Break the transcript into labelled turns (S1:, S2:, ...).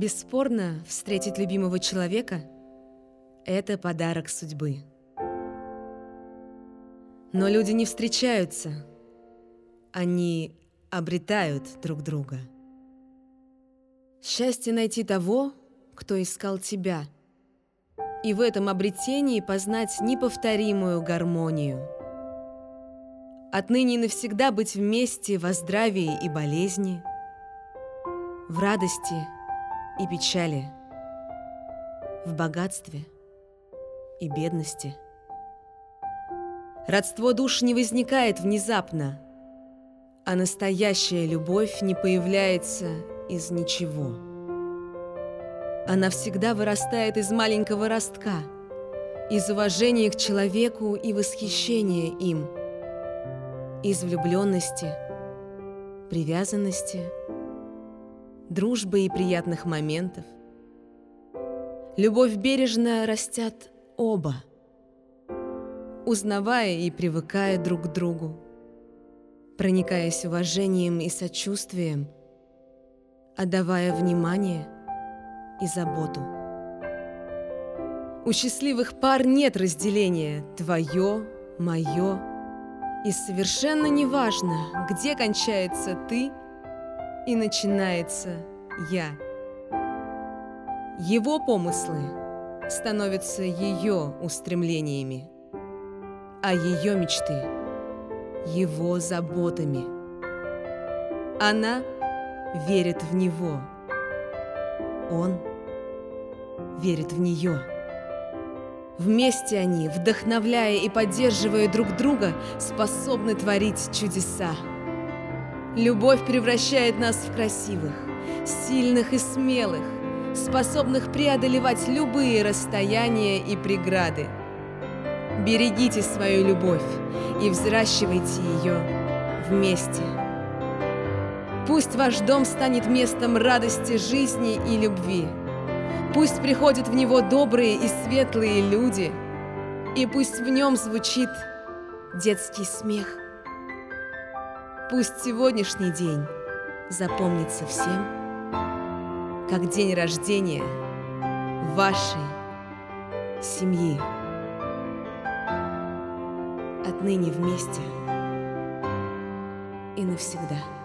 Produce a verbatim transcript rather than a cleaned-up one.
S1: Бесспорно, встретить любимого человека — это подарок судьбы. Но люди не встречаются, они обретают друг друга. Счастье найти того, кто искал тебя, и в этом обретении познать неповторимую гармонию. Отныне и навсегда быть вместе во здравии и болезни, в радости и печали, в богатстве и бедности. Родство душ не возникает внезапно, а настоящая любовь не появляется из ничего. Она всегда вырастает из маленького ростка, из уважения к человеку и восхищения им, из влюбленности, привязанности, дружбы и приятных моментов. Любовь бережно растят оба, узнавая и привыкая друг к другу, проникаясь уважением и сочувствием, отдавая внимание и заботу. У счастливых пар нет разделения «твое», «мое», и совершенно неважно, где кончается «ты» и начинается «я». Его помыслы становятся ее устремлениями, а ее мечты — его заботами. Она верит в него, он верит в нее. Вместе они, вдохновляя и поддерживая друг друга, способны творить чудеса. Любовь превращает нас в красивых, сильных и смелых, способных преодолевать любые расстояния и преграды. Берегите свою любовь и взращивайте ее вместе. Пусть ваш дом станет местом радости, жизни и любви. Пусть приходят в него добрые и светлые люди, и пусть в нем звучит детский смех. Пусть сегодняшний день запомнится всем как день рождения вашей семьи. Отныне вместе и навсегда.